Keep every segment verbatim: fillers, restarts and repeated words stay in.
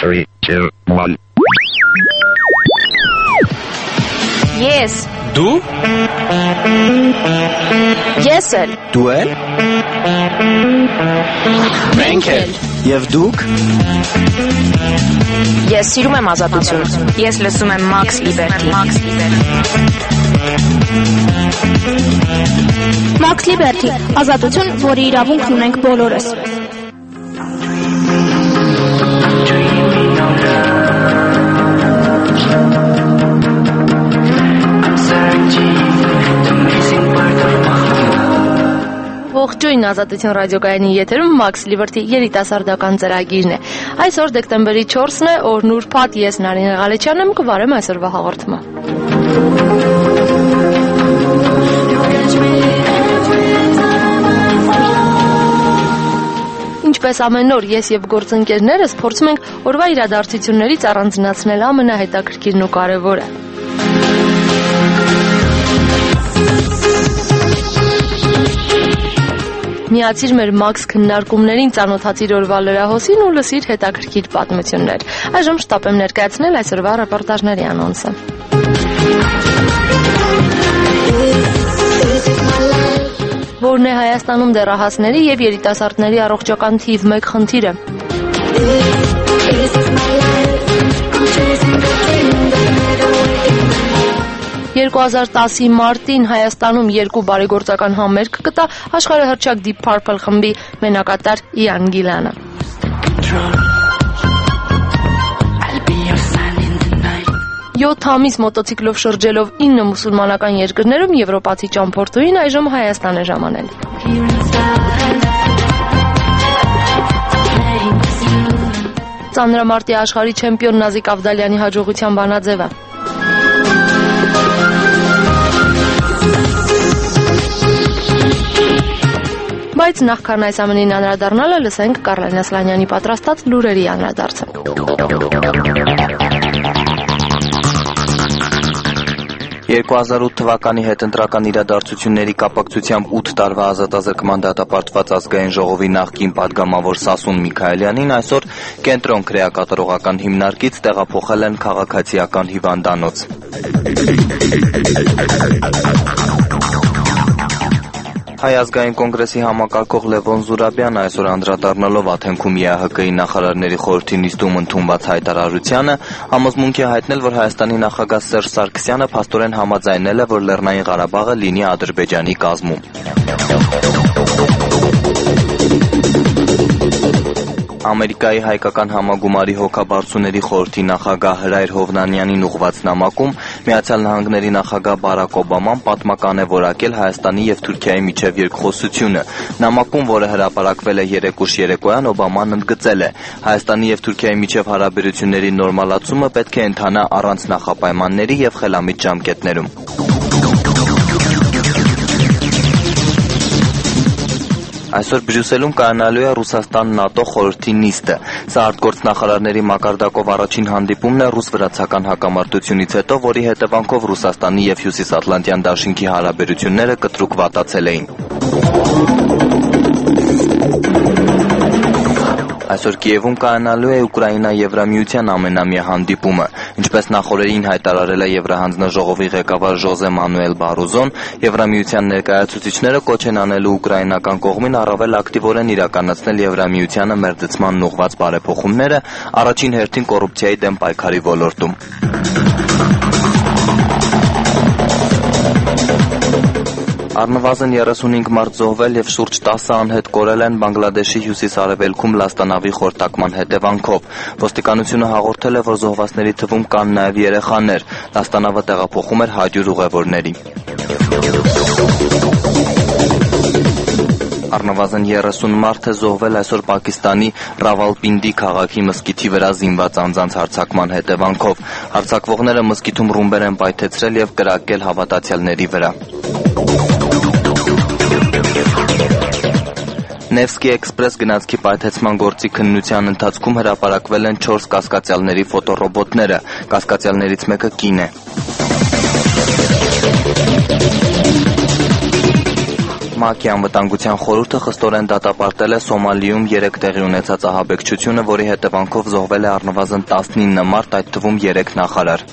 three, two, one. Yes. Դու Ես էլ Դու էլ Մենք էլ Եվ դուք Ես սիրում եմ ազատություն Ես լսում եմ Max Liberty Max Liberty ազատություն, որի իրավունքն ունենք բոլորս Ողջույն ազատություն ռադիոկայանի եթերում Max Liberty երիտասարդական ծրագիրն է։ Այսօր դեկտեմբերի չորսն է, օրն ուրբաթ, ես Նարինե Ղալեչյանն եմ, կվարեմ այսօրվա հաղորդումը։ Ինչպես ամեն օր ես եւ գործընկերներս փորձում ենք օրվա իրադարձություններից առանձնացնել ամենահետաքրքիրն ու կարևորը։ Միացիր մեր Max քննարկումներին, ծանոթացիր օրվա լրահոսին ու լսիր հետաքրքիր պատմություններ։ Այժմ շտապ եմ ներկայացնել այսօրվա ռեպորտաժների անոնսը։ Որն է Հայաստանում դեռահասների եւ երիտասարդների առողջական թիվ մեկ խնդիրը։ երկու հազար տասի մարտին Հայաստանում երկու բարեգործական համերգ կտա աշխարհահռչակ Deep Purple խմբի մենակատար Իան Գիլանը։ յոթ ամիս մոտոցիկլով շրջելով ինը մուսուլմանական երկրներում եվրոպացի ճամփորդուհին այժմ Հայաստան է ժամանել։ Ծանրամարտի աշխարհի չեմպիոն Նազիկ Ավդալյանի հաջողության բանաձևը։ Բայց նախքան այս ամենին անդրադառնալը լսենք Կարլեն Ասլանյանի պատրաստած լուրերի անդրադարձը։ երկու հազար ութ թվականի հետընտրական իրադարձությունների կապակցությամբ ութ տարվա ազատազրկման դատապարտված ազգային ժողովի նախկին պատգամավոր Սասուն Միքայելյանին այսօր կենտրոն քրեակատարողական հիմնարկից տեղափոխել են քաղաքացիական հիվանդանոց։ Հայ ազգային կոնգրեսի համակարգող Լևոն Զուրաբյանը այսօր անդրադառնալով Աթենքում Է Ա Հ Կ-ի նախարարների խորհրդի նիստում ընդունված հայտարարությանը համոզմունք է հայտնել, որ Հայաստանի նախագահ Սերժ Սարգսյանը փաստորեն համաձայնել է, որ Լեռնային Ղարաբաղը լինի Ադրբեջանի կազմում։ Ամերիկայի հայկական համագումարի հոգաբարձուների խորհրդի նախագահ Հրայր Հովնանյանին ուղղված նամակում Միացյալ Նահանգների նախագահ Բարակ Օբաման պատմական է որակել Հայաստանի եւ Թուրքիայի միջև երկխոսությունը։ Նամակում, որը հրապարակվել է երեկ ուշ երեկոյան, Օբաման ընդգծել է. Հայաստանի եւ Թուրքիայի միջև հարաբերությունների նորմալացումը պետք է ընթանա առանց նախապայմանների եւ խելամիտ ժամկետներում։ Այսօր Բրյուսելում կայանալու է Ռուսաստան-ՆԱՏՕ խորհրդի նիստը։ Սա արտգործնախարարների մակարդակով առաջին հանդիպումն է ռուս-վրացական հակամարտությունից հետո, որի հետևանքով Ռուսաստանի եւ Հյուսիսատլանտյան դաշինքի հարաբերությունները կտրուկ վատացել էին։ Այսօր Կիևում կայանալու է Ուկրաինա-Եվրամիության ամենամյա հանդիպումը։ Ինչպես նախօրեին հայտարարել է Եվրահանձնաժողովի ղեկավար Ժոզե Մանուել Բարոզոն, Եվրամիության ներկայացուցիչները կոչ են անելու ուկրաինական կողմին առավել ակտիվորեն իրականացնել Եվրամիությանը մերձեցման ուղղված բարեփոխումները, առաջին հերթին կոռուպցիայի դեմ պայքարի ոլորտում։ Առնվազն երեսունհինգ մարդ զոհվել եւ շուրջ տասը անհետ կորել են Բանգլադեշի հյուսիս-արևելքում լաստանավի խորտակման հետևանքով։ Ոստիկանությունը հաղորդել է, որ զոհվածների թվում կան նաեւ երեխաներ։ Լաստանավը տեղափոխում էր հարյուր ուղևորների։ Առնվազն երեսուն մարդ է զոհվել այսօր Պակիստանի Ռավալպինդի քաղաքի մզկիթի վրա զինված անձանց հարձակման հետևանքով։ Հարձակվողները մզկիթում ռումբեր են պայթեցրել եւ կրակել հավատացյալների վրա։ Nevsky Express գնացքի պայթեցման գործի քննության ընթացքում հրապարակվել են չորս կասկածյալների ֆոտոռոբոտները։ Կասկածյալներից մեկը կին է։ ՄԱԿ-ի անվտանգության խորհուրդը խստորեն դատապարտել է Սոմալիում երեկ տեղի ունեցած ահաբեկչությունը, որի հետևանքով զոհվել է առնվազն տասնինը մարդ, այդ թվում երեք նախարար։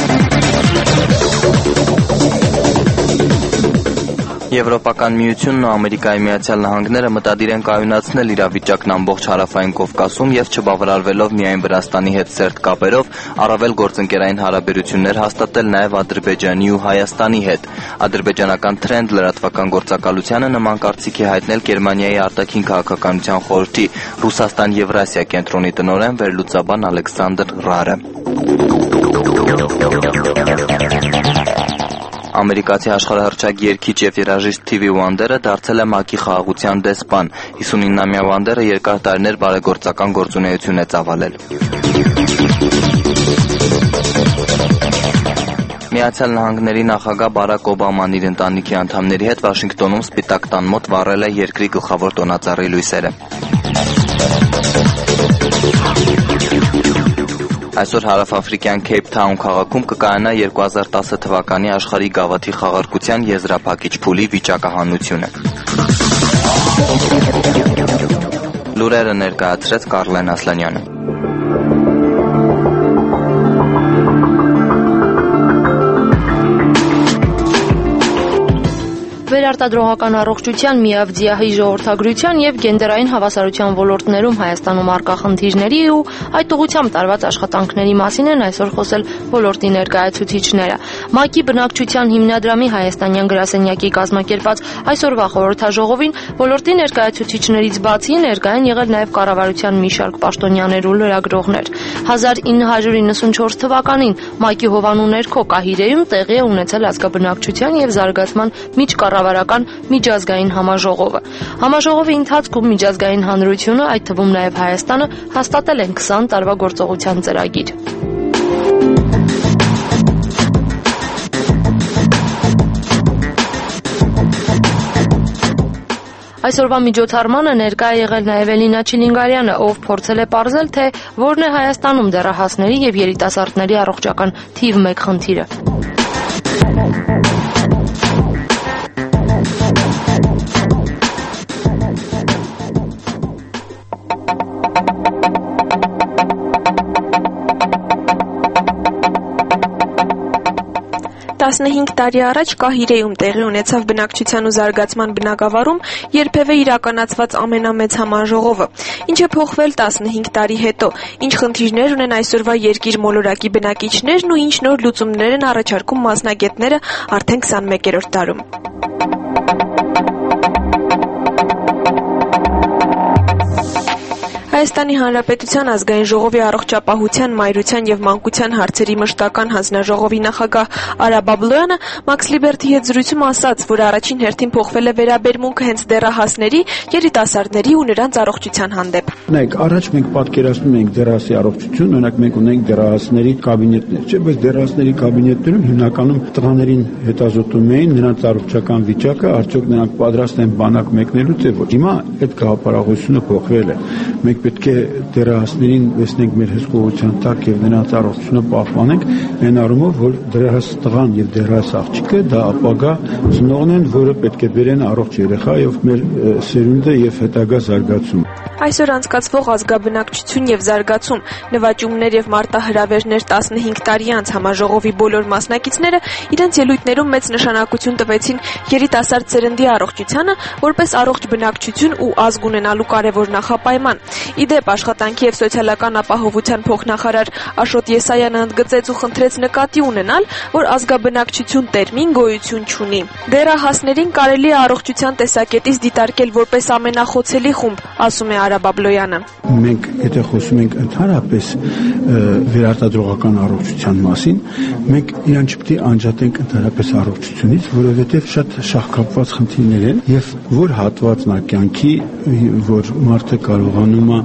Եվրոպական միությունն ու Ամերիկայի Միացյալ Նահանգները մտադիր են կայունացնել իրավիճակն ամբողջ հարավային Կովկասում եւ չբավարարվելով միայն Վրաստանի հետ սերտ կապերով, առավել գործընկերային հարաբերություններ հաստատել նաեւ Ադրբեջանի ու Հայաստանի հետ։ Ադրբեջանական Trend լրատվական գործակալությանը նման կարծիք է հայտնել Գերմանիայի արտաքին քաղաքականության խորհրդի Ռուսաստան-Եվրասիա կենտրոնի տնօրեն վերլուծաբան Ալեքսանդր Ռարը։ Ամերիկացի աշխարհահռչակ երգիչ եւ երաժիշտ Սթիվի Ուանդերը դարձել է ՄԱԿ-ի խաղաղության դեսպան։ հիսունինամյա Ուանդերը երկար տարիներ բարեգործական գործունեություն է ծավալել։ Միացյալ Նահանգների նախագահ Բարակ Օբաման իր ընտանիքի անդամների հետ Վաշինգտոնում Սպիտակ տան մոտ վառել է երկրի գլխավոր տոնածառի լույսերը։ Այսօր հարավաֆրիկյան Քեյփթաուն քաղաքում կկայանա երկու հազար տասը թվականի աշխարհի գավաթի խաղարկության եզրափակիչ փուլի վիճակահանությունը։ Լուրերը ներկայացրեց Կարլեն Ասլանյանը։ Վերարտադրողական առողջության, միավձիահի ժողովրդագրության եւ գենդերային հավասարության ոլորտներում Հայաստանում առկա խնդիրների ու այդ ուղղությամբ տարված աշխատանքների մասին են այսօր խոսել ոլորտի ներկայացուցիչները։ ՄԱԿ-ի բնակչության հիմնադրամի հայաստանյան գրասենյակի կազմակերպած այսօրվա խորհրդաժողովին ոլորտի ներկայացուցիչներից բացի ներկա են եղել նաեւ կառավարության մի շարք պաշտոնյաներ ու լրագրողներ։ հազար ինը հարյուր իննսունչորս թվականին ՄԱԿ-ի հովանու ներքո Կահիրեում տեղի է ունեցել ազգաբնակչության եւ զարգացման միջկառավարական միջազգային համաժողովը։ Համաժողովի ընթացքում միջազգային հանրությունը, այդ թվում նաև Հայաստանը, հաստատել են քսան տարվա գործողության ծրագիր։ Այսօրվա միջոցառմանը ներկա է եղել նաև Էլինա Չիլինգարյանը, ով փորձել է պարզել, թե որն է Հայաստանում դեռահասների եւ երիտասարդների առողջական թիվ մեկ խնդիրը։ տասնհինգ տարի առաջ Կահիրեում տեղի ունեցավ բնակչության ու զարգացման բնագավառում երբևէ իրականացված ամենամեծ համաժողովը։ Ինչ է փոխվել տասնհինգ տարի հետո, ինչ խնդիրներ ունեն այսօրվա երկիր մոլորակի բնակիչներն ու ինչ նոր լուծումներ են առաջարկում մասնագետները արդեն քսանմեկերորդ դարում։ Հայաստանի Հանրապետության ազգային ժողովի առողջապահության, մայրության եւ մանկության հարցերի մշտական հանձնաժողովի նախագահ Արա Բաբլոյանը Max Liberty հետ զրույցում ասաց, որ առաջին հերթին փոխվել է վերաբերմունքը հենց դեռահասների, երիտասարդների ու նրանց առողջության հանդեպ։ Նայեք, առաջ մենք պատկերացնում ենք դեռահասի առողջություն, օրինակ մենք ունենք դեռահասների կաբինետներ, չէ՞, բայց դեռահասների կաբինետներում հիմնականում տղաներին հետազոտում էին նրանց առողջական վիճակը, արդյոք նրանք պատրաստ են բանակ մեկնելու թե ոչ։ Հիմա այդ գաղափարախոսությունը փոխվել է։ Մենք պետք է դեռահասներին վերցնենք մեր հսկողության տակ եւ նրանց առողջությունը պահպանենք, այն առումով, որ դեռահաս տղան եւ դեռահաս աղջիկը դա ապագա ծնողն են, որը պետք է բերեն առողջ երեխա եւ մեր սերունդը եւ հետագա զարգացում։ Այսօր անցկացվող ազգաբնակչություն եւ զարգացում, նվաճումներ եւ մարտահրավերներ տասնհինգ տարի անց համաժողովի բոլոր մասնակիցները իրենց ելույթներում մեծ նշանակություն տվեցին երիտասարդ սերնդի առողջությանը, որպես առողջ բնակչություն ու ազգ ունենալու կարևոր նախապայման։ Իդեպ աշխատանքի եւ սոցիալական ապահովության փոխնախարար Աշոտ Եսայանը ընդգծեց ու խնդրեց նկատի ունենալ, որ ազգաբնակչություն տերմին գոյություն չունի։ Դեռահասներին կարելի է առողջության տեսակետից դիտարկել որպես ամենախոցելի խումբ, ասում է Արա Բաբլոյանը։ Մենք եթե խոսում ենք ընդհանրապես վերարտադրողական առողջության մասին, մենք իրան չպետք է անջատենք ընդհանրապես առողջությունից, որովհետև շատ շահկապված խնդիրներ են եւ որ հատվածն է կյանքի, որ մարդը կարողանում է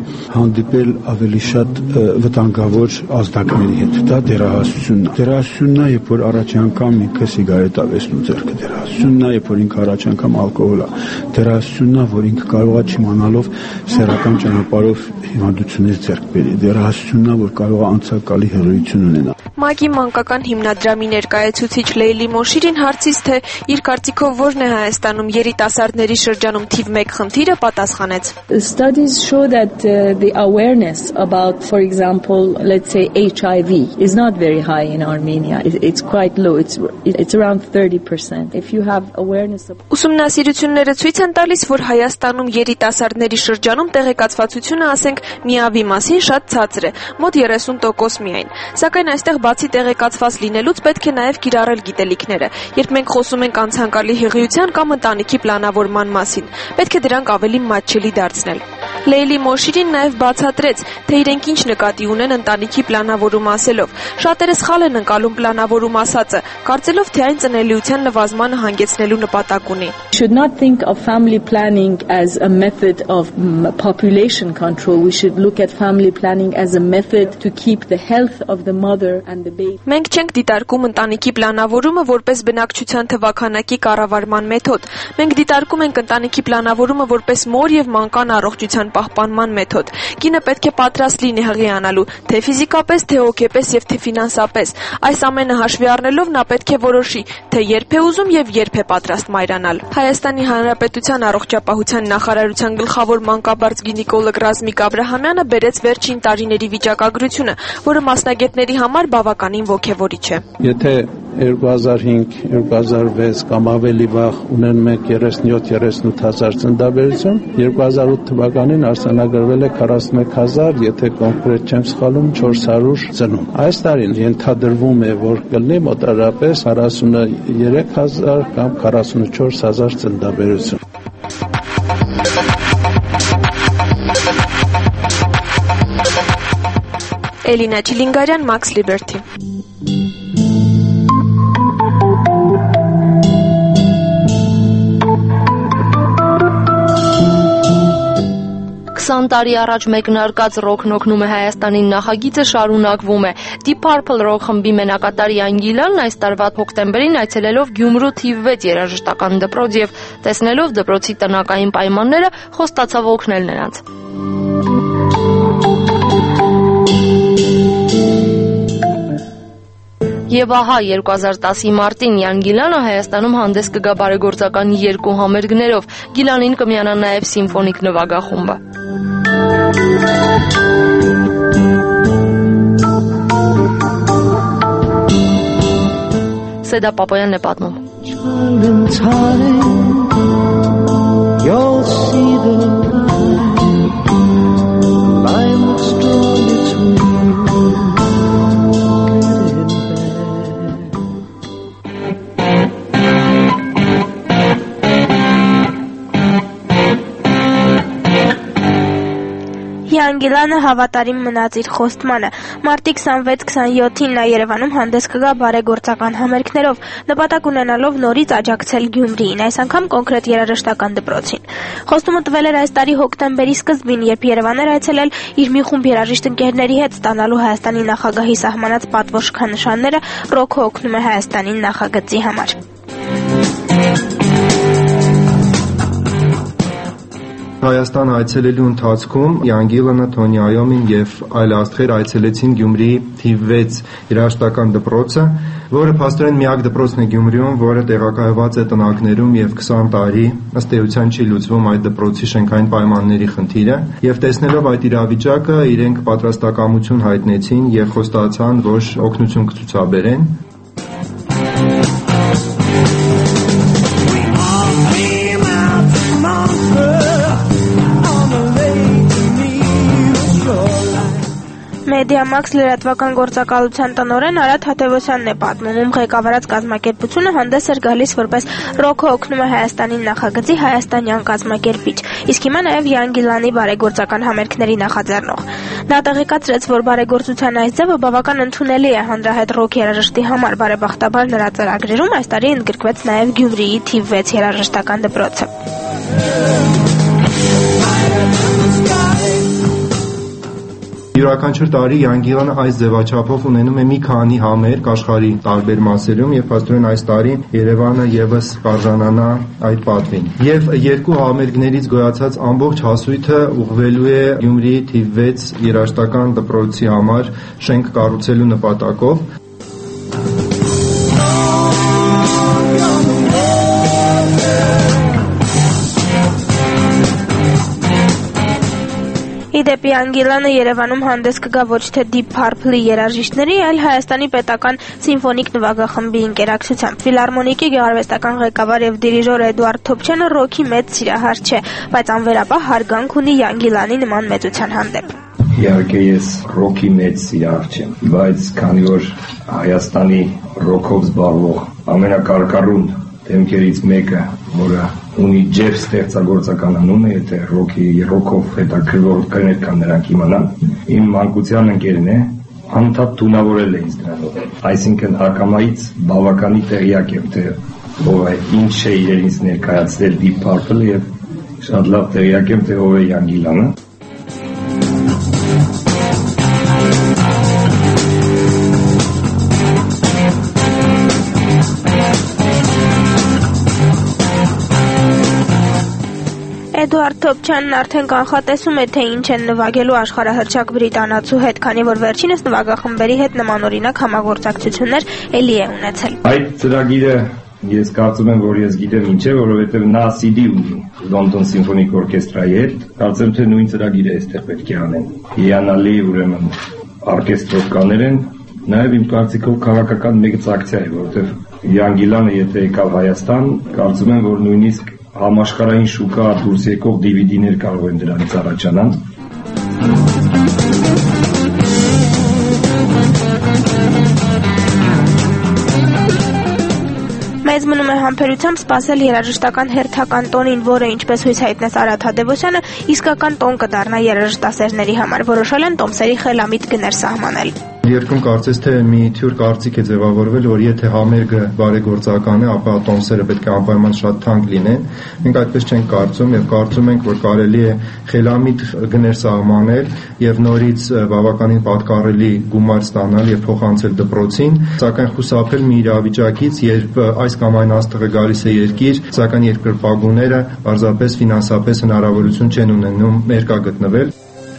հանդիպել ավելի շատ վտանգավոր ազդակների հետ։ Դա դերահասությունն է։ Դերահասությունն է, երբ որ առաջ անգամ ինքը սիգարետ է վերցնում ձեռքը, դերահասությունն է, երբ որ ինքը առաջ անգամ ալկոհոլ է, դերահասությունն է, որ ինքը կարող է չիմանալով սեռական ճանապարհով հիվանդություններ ձեռք բերի, դերահասությունն է, որ կարող է անցակալի հղիություն ունենալ։ ՄԱԿ-ի մանկական հիմնադրամի ներկայացուցիչ Լեյլի Մոշիրին հարցից, թե իր կարծիքով որն է Հայաստանում երիտասարդների շրջանում թիվ մեկ խնդիրը, պատասխանեց. Studies show that uh, the awareness about, for example, let's say H I V is not very high in Armenia. It's quite low. It's it's around thirty percent. If you have awareness of Ուսումնասիրությունները ցույց են տալիս, որ Հայաստանում երիտասարդների շրջանում տեղեկացվածությունը, ասենք, միավի մասին շատ ցածր է, մոտ երեսուն տոկոս միայն։ Սակայն այստեղ բացի տեղեկացված լինելուց պետք է նաև կիրառել գիտելիքները։ Երբ մենք խոսում ենք անցանկալի հղիության կամ ընտանիքի պլանավորման մասին, պետք է դրանք ավելի մատչելի դարձնել։ Լեյլի Մոշիրին նաև բացատրեց, թե իրենք ինչ նկատի ունեն ընտանիքի պլանավորում ասելով։ Շատերը սխալ են ընկալում պլանավորում ասածը, կարծելով, թե այն ծնելիության նվազմանը հանգեցնելու նպատակ ունի։ should not think of family planning as a method of um, population control. We should look at family planning as a method to keep the health of the mother and the baby. Մենք չենք դիտարկում ընտանիքի պլանավորումը որպես բնակչության թվաքանակի կառավարման մեթոդ։ Մենք դիտարկում ենք ընտանիքի պլանավորումը որպես մոր եւ մանկան առողջության պահպանման մեթոդ։ Կինը պետք է պատրաստ լինի հղիանալու, թե ֆիզիկապես, թե հոգեպես եւ թե ֆինանսապես։ Այս ամենը հաշվի առնելով նա պետք է որոշի, թե երբ է ուզում եւ երբ է պատրաստ մայրանալ։ Հայաստանի Հանրապետության առողջապահության նախարարության գլխավոր մանկաբարձ գինեկոլոգ Ռազմիկ Աբրահամյանը բերեց վերջին տարիների վիճակագրությունը, որը մասնագետների համար բավականին ոգևորիչ է։ Եթե երկու հազար հինգ երկու հազար վեց կամ ավելի վաղ ունենում ենք երեսունյոթ երեսունութ հազար ծննդաբերություն, երկու հազար ութ թվականին արձանագրվել է քառասունմեկ հազար, եթե կոնկրետ չեմ սխալվում, չորս հարյուր ծնում։ Այս տարին ենթադրվում է, որ կլինի մոտավորապես քառասուներեք հազար կամ քառասունչորս հազար ծննդաբերություն։ Էլինա Չիլինգարյան, Max Liberty։ քսան տարի առաջ մեկնարկած ռոքն օգնում է Հայաստանին նախագիծը շարունակվում է։ Deep Purple ռոք խմբի մենակատար Յան Գիլանն այս տարվա հոկտեմբերին այցելելով Գյումրու թիվ վեց երաժշտական դպրոց եւ տեսնելով դպրոցի տնական պայմանները, խոստացավ օգնել նրանց։ Եվ ահա երկու հազար տասի մարտին Յան Գիլանը Հայաստանում հանդես կգա բարեգործական երկու համերգներով։ Գիլանին կմիանա նաև սիմֆոնիկ նվագախումբը։ Սեդա Պապոյանն է պատմում։ Յան Գիլանը հավատարիմ մնաց իր խոստմանը։ Մարտի քսանվեց քսանյոթին նա Երևանում հանդես կգա բարեգործական համերգներով, նպատակ ունենալով նորից աջակցել Գյումրիին, այս անգամ կոնկրետ երաժշտական դպրոցին։ Խոստումը տվել էր այս տարի հոկտեմբերի սկզբին, երբ Երևան էր այցելել իր մի խումբ երաժիշտ ընկերների հետ ստանալու Հայաստանի նախագահի սահմանած պատվո շքանշանները, ռոքը օգնում է Հայաստանին նախագծի համար։ Հայաստան այցելելու ընթացքում Յան Գիլանը, Թոնի Այոմին եւ այլ աստղեր այցելեցին Գյումրիի թիվ վեց երաժշտական դպրոցը, որը փաստորեն միակ դպրոցն է Գյումրիում, որը տեղակայված է տնակներում եւ քսան տարի ըստ էության չի լուծվում այդ դպրոցի շենքային պայմանների խնդիրը, եւ տեսնելով այդ իրավիճակը իրենք պատրաստակամություն հայտնեցին եւ խոստացան, որ օգնություն կցուցաբերեն։ Մեդիամաքս լրատվական գործակալության տնօրեն Արադ Թադևոսյանն է պատմում, ում ղեկավարած կազմակերպությունը հանդես էր գալիս որպես ռոքը օգնում է Հայաստանին նախագծի հայաստանյան կազմակերպիչ, իսկ հիմա նաև Յան Գիլանի բարեգործական համերգների նախաձեռնող։ Նա տեղեկացրեց, որ բարեգործության այս ձևը բավական ընդունելի է հանրահայտ ռոք երաժշտի համար, բարեբախտաբար նրա ծրագրերում այս տարի ընդգրկվեց նաև Գյումրիի թիվ վեց երաժշտական դպրոցը։ յուրաքանչյուր տարի Յանգիլանը այս ձևաչափով ունենում է մի քանի համերգ աշխարհի տարբեր մասերում եւ փաստորեն այս տարի Երևանը եւս կարժանանա այդ պատվին։ Եվ երկու համերգներից գոյացած ամբողջ հասույթը ուղղվելու է Գյումրիի թիվ վեց երաժշտական դպրոցի համար շենք կառուցելու նպատակով։ Իդեպի Անգիլանը Երևանում հանդես կգա ոչ թե Deep Purple-ի երաժիշտների, այլ Հայաստանի պետական սիմֆոնիկ նվագախմբի ընկերակցությամբ։ Ֆիլհարմոնիկի գեղարվեստական ղեկավար եւ դիրիժոր Էդուարդ Թոփչյանը ռոքի մեծ սիրահար չէ, բայց անվերապահ հարգանք ունի Անգիլանի նման մեծության հանդեպ։ Իհարկե ես ռոքի մեծ սիրահար չեմ, բայց քանի որ Հայաստանի ռոքով զբաղվող ամենակարկառուն դեմքերից մեկը, որը ունի ջեփ ստեղծագործական անուն է, եթե ռոքի ռոքով հետաքրքրող կներ կան նրանք իմանան, իմ մանկության ընկերն է, անդադ թունավորել է ինձ դրանով, այսինքն ակամայից բավականի տեղյակ եմ, թե ով է, ինչ է իրենից ներկայացրել Deep Purple-ը եւ շատ լավ տեղյակ եմ, թե ով է Յանգիլանը։ Էդուարդ Թոփչյանն արդեն կանխատեսում է, թե ինչ են նվագելու աշխարհահռչակ բրիտանացու հետ, քանի որ վերջինս նվագախմբերի հետ նմանօրինակ համագործակցություններ էլի է ունեցել։ Այդ ծրագիրը ես կարծում եմ, որ ես գիտեմ ինչ է, որովհետև նա սի դի ունի Լոնդոն Սիմֆոնիկ օրկեստրայի հետ, կարծեմ թե նույն ծրագիրը այստեղ պետք է անեն։ Հիանալի ուրեմն օրկեստրովկաներ են, նաև իմ կարծիքով քաղաքական մեծակցիա է, որովհետև Յանգիլանը եթե եկավ Հայաստան, կարծում եմ, որ նույնիսկ համաշխարհային շուկա դուրս եկող դի վի դիներ կարող են դրանից առաջանալ։ Մեզ մնում է համբերությամբ սպասել երաժշտական հերթական տոնին, որը ինչպես հույս հայտնեց Արադ Հադևոսյանը, իսկական տոն կդառնա երաժշտասերների համար։ Որոշել են տոմսերի խելամիտ գներ սահմանել։ Երկում կարծես թե մի թյուր կարծիք է ձևավորվել, որ եթե համերգը բարեգործական է, ապա տոմսերը պետք է անպայման շատ թանկ լինեն։ Մենք այդպես չենք կարծում եւ կարծում ենք, որ կարելի է խելամիտ գներ սահմանել եւ նորից բավականին պատկառելի գումար ստանալ եւ փոխանցել դպրոցին, սակայն խուսափել մի իրավիճակից, երբ այս կամ այն աստղը գալիս է երկիր, սակայն երկրպագուները պարզապես ֆինանսապես հնարավորություն չեն ունենում ներկա գտնվել։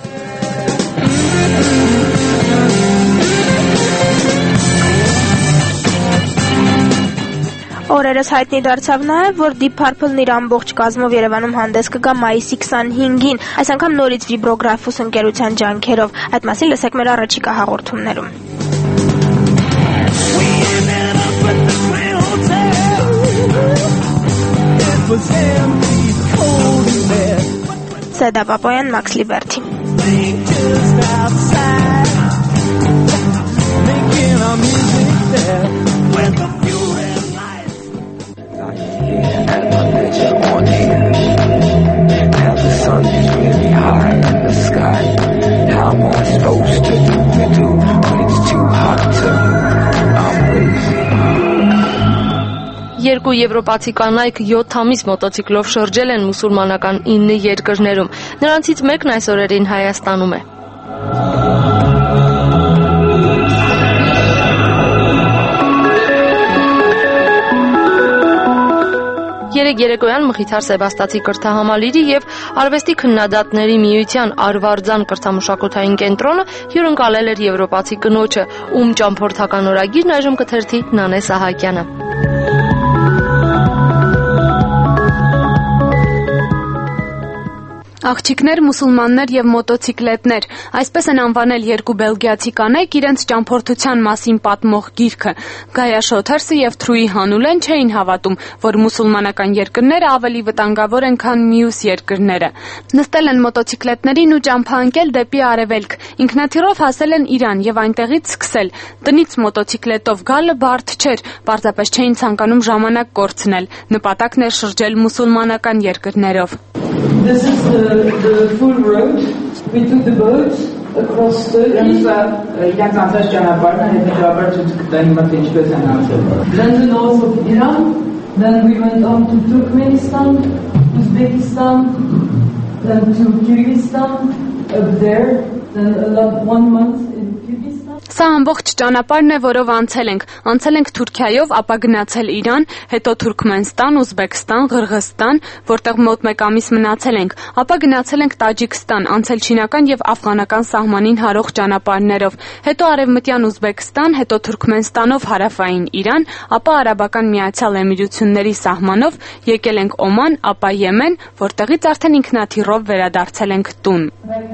Օրերս հայտնի դարձավ նաև, որ Deep Purple-ն իր ամբողջ կազմով Երևանում հանդես կգա մայիսի քսանհինգին, այս անգամ նորից Vibografus ընկերության ջանքերով։ Այդ մասին լսեք մեր առաջիկա հաղորդումներում։ Սեդա Պապոյան, Մաքս Լիբերթի։ And the picture on here. Now the sun is really high in the sky. How am I supposed to do to do when it's too hot to do? I'm lazy. Երկու եվրոպացի կանայք յոթ ամիս մոտոցիկլով շրջել են մուսուլմանական ինը երկրներում։ Նրանցից մեկն այս օրերին Հայաստանում է։ Երեկ երեկոյան Մխիթար Սեբաստացի կրթահամալիրի եւ արվեստի քննադատների միության Արվարձան կրթամշակութային կենտրոնը հյուրընկալել էր եվրոպացի կնոջը, ում ճամփորդական օրագիրն այժմ կթերթի Նանե Սահակյանը։ Աղջիկներ, մուսուլմաններ եւ մոտոցիկլետներ, այսպես են անվանել երկու բելգիացի կանայք իրենց ճամփորդության մասին պատմող գիրքը։ Գայա Շոթերսը եւ Թրուի Հանուլեն չէին հավատում, որ մուսուլմանական երկրները ավելի վտանգավոր են, քան մյուս երկրները։ Նստել են մոտոցիկլետներին ու ճամփա ընկել դեպի արևելք։ Ինքնաթիռով հասել են Իրան եւ այնտեղից սկսել։ Տնից մոտոցիկլետով գալը բարդ չէր, պարզապես չէին ցանկանում ժամանակ կորցնել։ Նպատակն էր շրջել մուսուլմանական երկրներով։ This is the, the full road. We took the boat across Turkey. Then the north of Iran. Then we went on to Turkmenistan, Uzbekistan, then to Kyrgyzstan, up there. then one month in Kyrgyzstan. Սա ամբողջ ճանապարհն է, որով անցել ենք։ Անցել ենք Թուրքիայով, ապա գնացել Իրան, հետո Թուրքմենստան, Ուզբեկստան, Ղրղստան, որտեղ մոտ մեկ ամիս մնացել ենք, ապա գնացել ենք Տաջիկստան, անցել չինական եւ աֆղանական սահմանին հարող ճանապարհներով, հետո արևմտյան Ուզբեկստան, հետո Թուրքմենստանով հարավային Իրան, ապա Արաբական Միացյալ Էմիրությունների սահմանով եկել ենք Օման, ապա Եմեն, որտեղից արդեն ինքնաթիռով վերադարձել ենք տուն։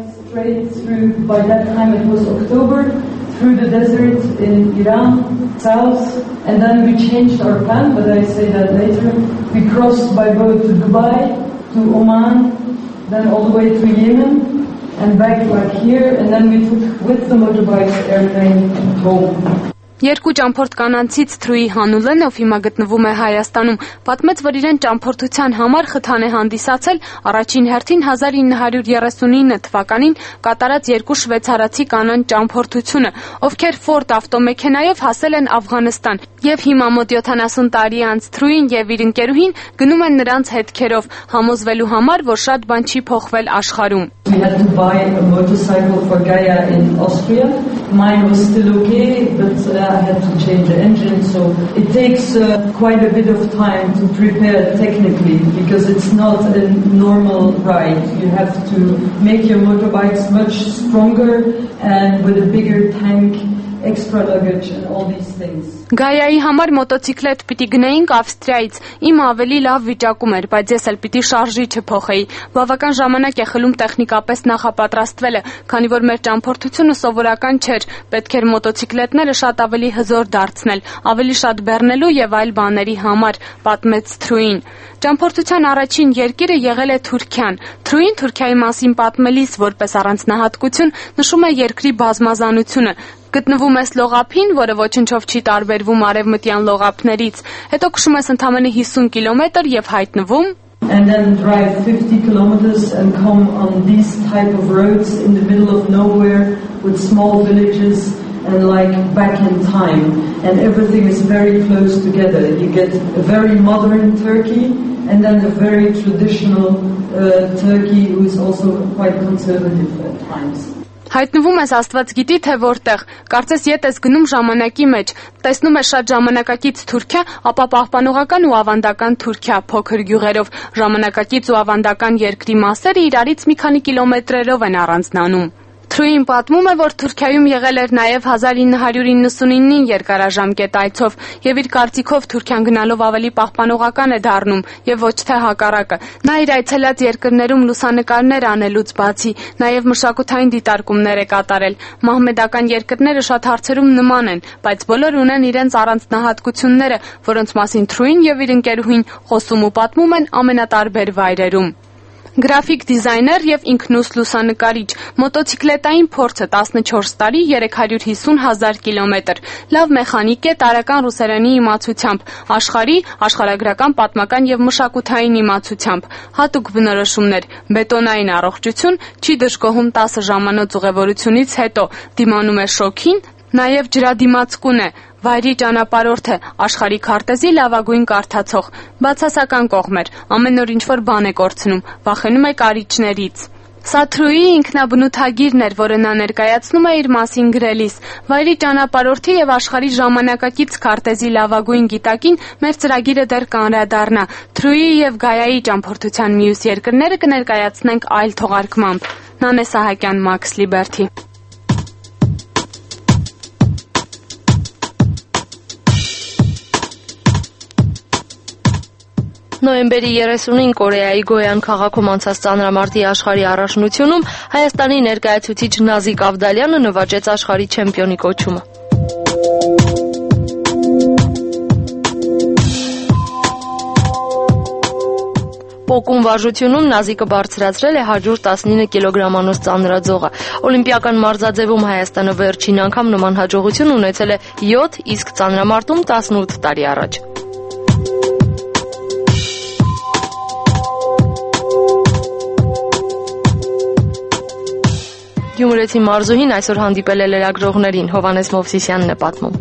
Through the desert in Iran, south, and then we changed our plan, but I say that later. We crossed by boat to Dubai, to Oman, then all the way to Yemen, and back like here, and then we took with the motorbikes airplane home. Երկու ճամփորդ կանանցից Թրուի Հանուլեն, ով հիմա գտնվում է Հայաստանում, պատմեց, որ իրեն ճամփորդության համար խթան է հանդիսացել առաջին հերթին հազար ինը հարյուր երեսունինը թվականին կատարած երկու շվեյցարացի կանանց ճամփորդությունը, ովքեր Ford ավտոմեքենայով հասել են Աֆղանստան, եւ հիմա մոտ յոթանասուն տարի անց Թրուին եւ իր ընկերուհին գնում են նրանց հետքերով, համոզվելու համար, որ շատ բան չի փոխվել աշխարհում։ We had to buy a motorcycle for Gaia in Austria. Mine was still okay, but uh, I had to change the engine, so it takes uh, quite a bit of time to prepare technically because it's not a normal ride. You have to make your motorbikes much stronger and with a bigger tank, extra luggage and all these things. Գայայի համար մոտոցիկլետ պիտի գնայինք Ավստրիայից։ Իմը ավելի լավ վիճակում էր, բայց ես էլ պիտի շարժիչը փոխեի։ Բավական ժամանակ է խլում տեխնիկապես նախապատրաստվելը, քանի որ մեր ճամփորդությունը սովորական չէր, պետք էր մոտոցիկլետները շատ ավելի հզոր դարձնել, ավելի շատ բեռնելու եւ այլ բաների համար, պատմեց Թրուին։ Ճամփորդության առաջին երկիրը եղել է Թուրքիան։ Թրուին Թուրքիայի մասին պատմելիս որպես առանձնահատկություն նշում է երկրի բազմազանությունը։ Գտնվում ես լողափին, որը ոչնչով չի տարբերվում արևմտյան լողափներից, հետո քշում ես ընդամենը հիսուն կիլոմետր եւ հայտնվում and then drive fifty kilometers and come on these type of roads in the middle of nowhere with small villages and like back in time, and everything is very close together. You get a very modern Turkey and then a very traditional uh, Turkey who is also quite conservative at times. Հայտնվում ես Աստված գիտի թե որտեղ, կարծես ետ ես գնում ժամանակի մեջ, տեսնում ես շատ ժամանակակից Թուրքիա, ապա պահպանողական ու ավանդական Թուրքիա փոքր գյուղերով, ժամանակակից ու ավանդական երկրի մասերը իրարից մի քանի կիլոմետրերով են առանձնանում։ Թրուին պատմում է, որ Թուրքիայում եղել էր նաև հազար ինը հարյուր իննսունինին երկարաժամկետ այցով եւ իր կարծիքով Թուրքիան գնալով ավելի պահպանողական է դառնում եւ ոչ թե հակառակը։ Նա իր այցելած երկրներում լուսանկարներ անելուց բացի նաև մշակութային դիտարկումներ է կատարել։ Մահմեդական երկրները շատ հարցերում նման են, բայց բոլոր ունեն իրենց առանձնահատկությունները, որոնց մասին Թրուին եւ իր ընկերուհին խոսում ու պատմում են ամենատարբեր վայրերում։ Գրաֆիկ դիզայներ եւ ինքնուս լուսանկարիչ, մոտոցիկլետային փորձը տասնչորս տարի երեք հարյուր հիսուն հազար կիլոմետր, լավ մեխանիկ է տարական ռուսերենի իմացությամբ, աշխարհի, աշխարհագրական, պատմական եւ մշակութային իմացությամբ, հատուկ բնորոշումներ, բետոնային առողջություն, չի դժգոհում տասը ժամանոց ուղևորությունից հետո, դիմանում է շոքին, նաև ջրադիմացկուն է, վայրի ճանապարհորդ է, աշխարհի քարտեզի լավագույն կարդացող, բացասական կողմեր, ամեն օր ինչ-որ բան է կորցնում, վախենում է կարիճներից։ Սա Թրուի ինքնաբնութագիրն էր, որը նա ներկայացնում է իր մասին գրելիս։ Վայրի ճանապարհորդի եւ աշխարհի ժամանակակից քարտեզի լավագույն գիտակին մեր ծրագիրը դեռ կանրադառնա։ Թրուի եւ Գայայի ճամփորդության մյուս երկրները կներկայացնենք այլ թողարկմամբ։ Նանե Սահակյան, Max Liberty։ Նոյեմբերի երեսունին Կորեայի Գոյան քաղաքում անցած ծանրամարտի աշխարհի առաջնությունում Հայաստանի ներկայացուցիչ Նազիկ Ավդալյանը նվաճեց աշխարհի չեմպիոնի կոչումը։ Պոկում վարժությունում Նազիկը բարձրացրել է հարյուր տասնինը կիլոգրամանոց ծանրաձողը։ Օլիմպիական մարզաձևում Հայաստանը վերջին անգամ նման հաջողություն ունեցել է յոթ, իսկ ծանրամարտում տասնութ տարի առաջ։ Գյումրեցի մարզուհին այսօր հանդիպել է լրագրողներին, Հովանես Մովսիսյանն է պատմում։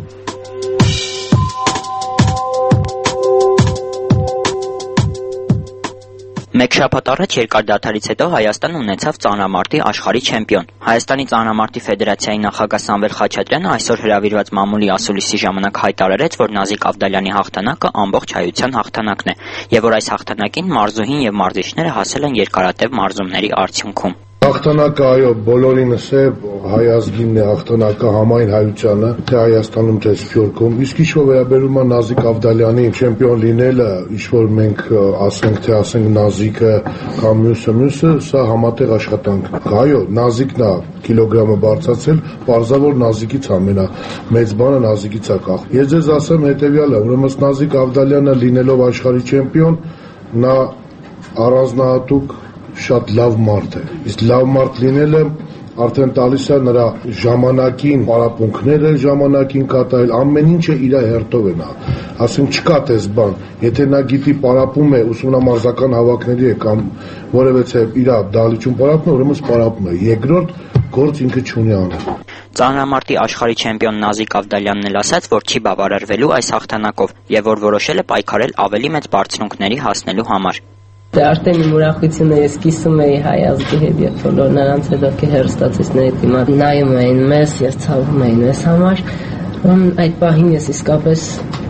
Մեկ շաբաթ առաջ երկար դադարից հետո Հայաստանը ունեցավ ծանրամարտի աշխարհի չեմպիոն։ Հայաստանի ծանրամարտի ֆեդերացիայի նախագահ Սամվել Խաչատրյանը այսօր հրավիրված մամուլի ասուլիսի ժամանակ հայտարարեց, որ Նազիկ Ավդալյանի հաղթանակը ամբողջ հայության հաղթանակն է, եւ որ այս հաղթանակին մարզուհին եւ մարզիչները հասել են երկարատև մարզումների արդյունքում։ Հաղթանակը այո բոլորինս է, հայ ազգինն է հաղթանակը, համայն հայությանը, թե Հայաստանում, թե Սփյուռքում։ Իսկ ինչ որ վերաբերում է Նազիկ Ավդալյանի չեմպիոն լինելը, ինչ որ մենք ասենք, թե ասենք Նազիկը կամ մյուսը, մյուսը, սա համատեղ աշխատանք է։ Այո, Նազիկն է կիլոգրամը բարձրացել, պարզավոր Նազիկից ամենամեծ բանը Նազիկից է կախ։ Ես ձեզ ասեմ հետեւյալը, ուրեմն Նազիկ Ավդալյանը լինելով աշխարհի չեմպիոն, նա առանձնահատուկ շատ լավ մարդ է, իսկ լավ մարդ լինելը արդեն տալիս է նրա ժամանակին պարապմունքները, ժամանակին կատարել, ամեն ինչը իր հերթով է նա, ասենք չկա տես բան, եթե նա գիտի պարապում է ուսումնամարզական հավաքների է կամ որևէ իր դահլիճում պարապում է, ուրեմն պարապում է, երկրորդ գործ ինքը չունի անել։ Ծանրամարտի աշխարհի չեմպիոն Նազիկ Ավդալյանն էլ ասաց, որ չի բավարարվելու այս հաղթանակով եւ որ որոշել է պայքարել ավելի մեծ բարձրունքների հասնելու համար։ Դե արդեն իմ ուրախությունը ես կիսում էի հայ ազգի հետ, երբ բոլոր նրանց հետ ովքեր հեռուստացույցների դիմաց նայում էին մեզ, ես ցավում էի մեզ համար, այդ պահին ես իսկապես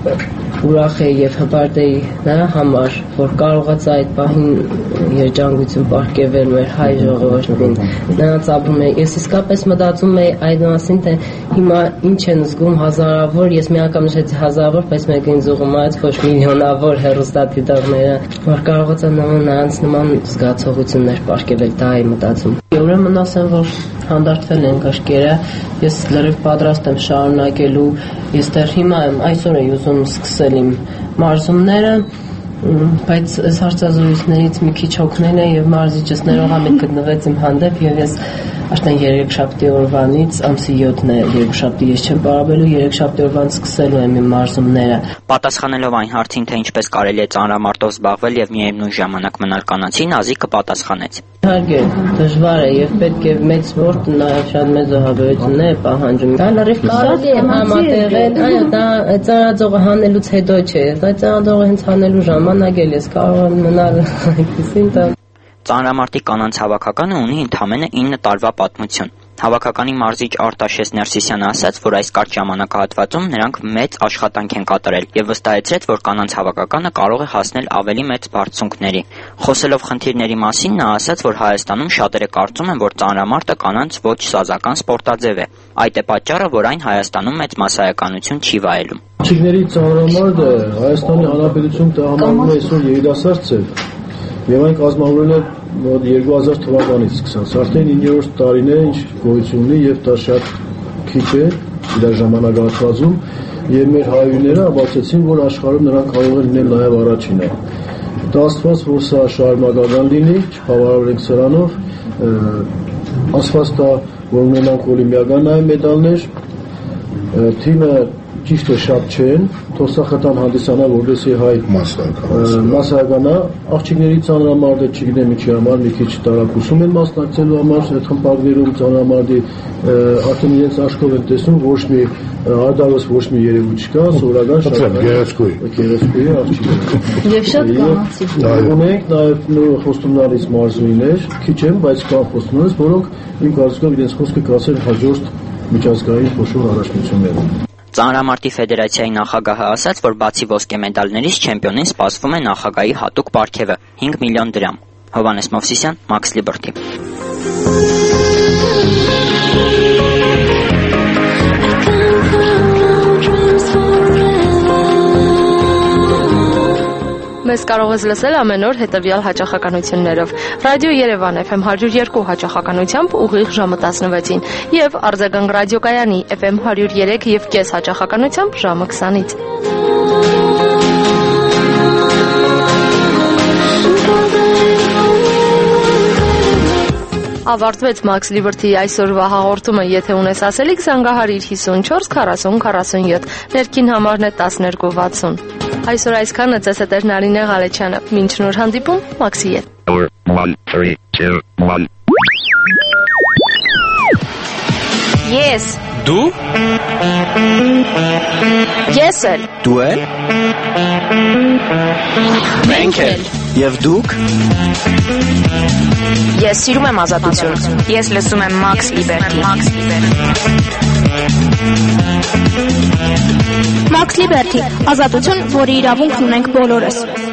ուրախ էի եւ հպարտ էի նրա համար, որ կարողացա այդ պահին երջանկություն պարգևել մեր հայ ժողովրդին։ Նրանց ապրում էի, ես իսկապես մտածում էի այդ մասին, թե հիմա ինչ են զգում հազարավոր, ես մի անգամ նշեցի հազարավոր, բայց մեկը ինձ ուղղում արեց ոչ միլիոնավոր հեռուստադիտողները, որ կարողացա նրանց նման զգացողություններ պարգևել, դա էի մտածում։ Ուրեմն ասեմ, որ հանդարտվել են կրկերը, ես լրիվ պատրաստ եմ շարունակելու, ես դեռ հիմա եմ այսօր էի ուզում սկսել իմ մարզումները, բայց այս հարցազրույցներից մի քիչ հոգնել է եւ մարզիչս ներողամիտ գտնվեց իմ հանդեպ եւ ես արդեն երեքշաբթի օրվանից ամսի յոթն է երեքշաբթի ես չեմ պարապելու, երեքշաբթի օրվանից սկսելու եմ իմ մարզումները։ Պատասխանելով այն հարցին, թե ինչպես կարելի է ծանրամարտով զբաղվել եւ միևնույն ժամանակ մնալ կանացի, Նազիկը պատասխանեց. Իհարկե, դժվար է եւ պետք է մեծ սպորտ նաեւ շատ մեծ զոհաբերություններ պահանջում։ Դա լրիվ կարելի է համատեղել, այո, դա ծանրաձողը հանելուց հետո չէ, դա ծանրաձողը հենց հանելու ժամանակ էլ ես կարող եմ մնալ այնպեսին դա։ Ծանրամարտի կանանց հավաքականը ունի ընդամենը ինը տարվա պատմություն։ Հավաքականի մարզիչ Արտաշես Ներսիսյանը ասաց, որ այս կարճ ժամանակահատվածում նրանք մեծ աշխատանք են կատարել եւ վստահեցրեց, որ կանանց հավաքականը կարող է հասնել ավելի մեծ բարձունքների։ Խոսելով խնդիրների մասին, նա ասաց, որ Հայաստանում շատերը կարծում են, որ ծանրամարտը կանանց ոչ սազական սպորտաձև է։ Այդ է պատճառը, որ այն Հայաստանում մեծ մասսայականություն չի վայելում։ Աղջիկների ծանրամարտը Հայաստանի Հանրապետությունում համարվում է այսօր երիտասարդ ծեր։ Եվ այն կազմավորել է մոտ երկու հազար թվականից սկսած, արդեն իններորդ տարին է ինչ գոյություն ունի եւ դա շատ քիչ է իր ժամանակահատվածում եւ մեր հայրենիները ապացուցեցին, որ աշխարհում նրանք կարող են լինել նաեւ առաջինը։ Դա աստված, որ սա շարունակական լինի, չբավարարենք սրանով, աստված տա, որ ունենանք օլիմպիական նաեւ մեդալներ, թիմը ճիշտ է շատ չեն, թոսախտան հանդիսանա որպեսի հայ մասսայականա, աղջիկների ծանրամարտը չգիտեմ ինչի համար մի քիչ տարակուսում են մասնակցելու համար, այդ խմբագրերում ծանրամարտի արդեն իրենց աշխով են տեսնում, ոչ մի արդարոց ոչ մի երևույթ չկա, սովորական շատ գերեզգույ գերեզգույ աղջիկներ։ Եվ շատ կանացի։ Ունենք նաև խոստումնալից մարզուհիներ, քիչ են, բայց կան խոստումնալից, որոնք իմ կարծիքով իրենց խոսքը կասեն հաջորդ միջազգային խոշոր առաջնություններում։ Ծանրամարտի ֆեդերացիայի նախագահը ասաց, որ բացի ոսկե մեդալներից չեմպիոնին սպասվում է նախագահի հատուկ պարգևը հինգ միլիոն դրամ։ Հովհաննես Մովսիսյան, Max Liberty։ Մեզ կարող ես լսել ամեն օր հետևյալ հաճախականություններով. Ռադիո Երևան Էֆ Էմ հարյուր երկու հաճախականությամբ ուղիղ ժամը տասնվեցին եւ Արձագանք ռադիոկայանի Էֆ Էմ հարյուր երեք եւ կես հաճախականությամբ ժամը քսանից։ Ավարտվեց Max Liberty-ի այսօրվա հաղորդումը, եթե ունես ասելիք, զանգահարիր հիսունչորս քառասուն քառասունյոթ, ներքին համարն է տասներկու վաթսուն։ Այսօր այսքանը ձեզ հետ էր Նարինե Ղալեչյանը, մինչ նոր հանդիպում Մաքսի հետ։ Ես։ Դու։ Ես էլ։ Դու էլ։ Մենք էլ։ Եվ դուք։ Ես սիրում եմ ազատություն։ Ես լսում եմ Max Liberty։ Max Liberty, ազատություն, որի իրավունքն ունենք բոլորս։